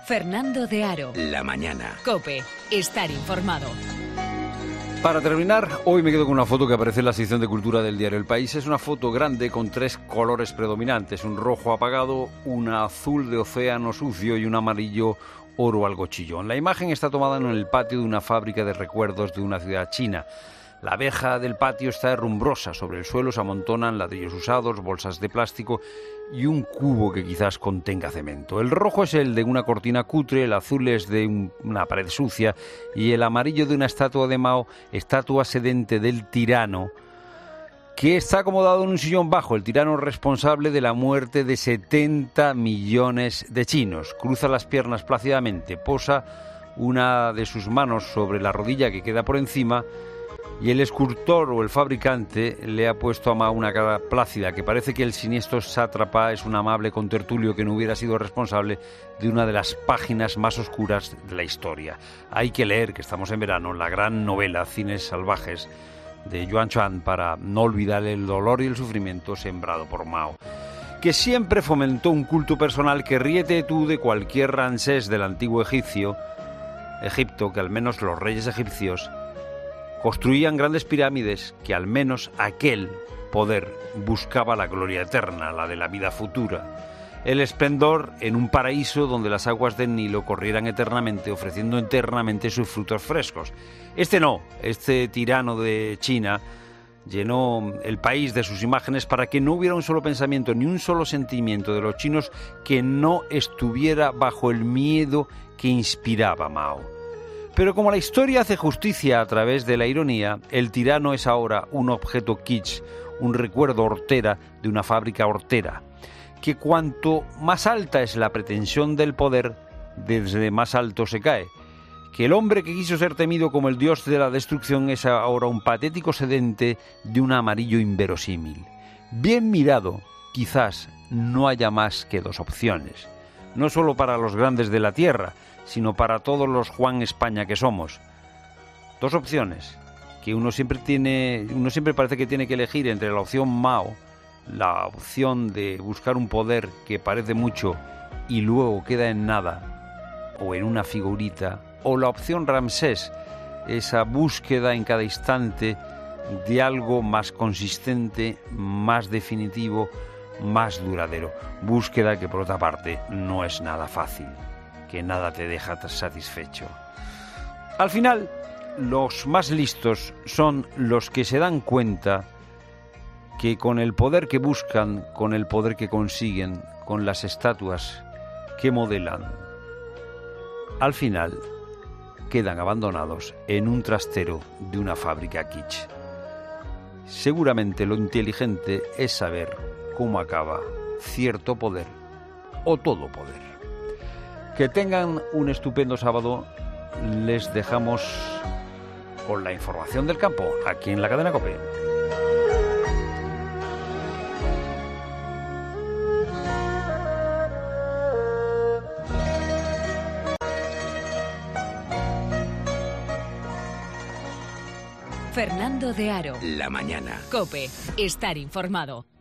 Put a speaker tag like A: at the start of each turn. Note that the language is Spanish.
A: Fernando de Aro.
B: La mañana.
A: COPE. Estar informado.
C: Para terminar, hoy me quedo con una foto que aparece en la sección de cultura del diario El País. Es una foto grande con tres colores predominantes: un rojo apagado, un azul de océano sucio y un amarillo oro algo chillón. La imagen está tomada en el patio de una fábrica de recuerdos de una ciudad china. La abeja del patio está herrumbrosa. Sobre el suelo se amontonan ladrillos usados, bolsas de plástico y un cubo que quizás contenga cemento. El rojo es el de una cortina cutre, el azul es de una pared sucia y el amarillo de una estatua de Mao, estatua sedente del tirano, que está acomodado en un sillón bajo, el tirano responsable de la muerte de 70 millones de chinos. Cruza las piernas plácidamente, posa una de sus manos sobre la rodilla que queda por encima, y el escultor o el fabricante le ha puesto a Mao una cara plácida, que parece que el siniestro sátrapa es un amable contertulio que no hubiera sido responsable de una de las páginas más oscuras de la historia. Hay que leer, que estamos en verano, la gran novela Cines Salvajes de Yuan Chuan para no olvidar el dolor y el sufrimiento sembrado por Mao, que siempre fomentó un culto personal que ríete tú de cualquier Ramsés del antiguo Egipto, que al menos los reyes egipcios construían grandes pirámides, que al menos aquel poder buscaba la gloria eterna, la de la vida futura, el esplendor en un paraíso donde las aguas del Nilo corrieran eternamente, ofreciendo eternamente sus frutos frescos. Este tirano de China llenó el país de sus imágenes para que no hubiera un solo pensamiento ni un solo sentimiento de los chinos que no estuviera bajo el miedo que inspiraba Mao. Pero como la historia hace justicia a través de la ironía, el tirano es ahora un objeto kitsch, un recuerdo hortera de una fábrica hortera, que cuanto más alta es la pretensión del poder, desde más alto se cae. Que el hombre que quiso ser temido como el dios de la destrucción es ahora un patético sedente de un amarillo inverosímil. Bien mirado, quizás no haya más que dos opciones, no solo para los grandes de la tierra, sino para todos los Juan España que somos. Dos opciones que uno siempre parece que tiene que elegir entre la opción Mao, la opción de buscar un poder que parece mucho y luego queda en nada o en una figurita, o la opción Ramsés, esa búsqueda en cada instante de algo más consistente, más definitivo, más duradero. Búsqueda que por otra parte no es nada fácil, que nada te deja satisfecho. Al final, los más listos son los que se dan cuenta que con el poder que buscan, con el poder que consiguen, con las estatuas que modelan, al final quedan abandonados en un trastero de una fábrica kitsch. Seguramente lo inteligente es saber cómo acaba cierto poder o todo poder. Que tengan un estupendo sábado. Les dejamos con la información del campo aquí en la cadena COPE.
A: Fernando de Aro.
B: La mañana.
A: COPE. Estar informado.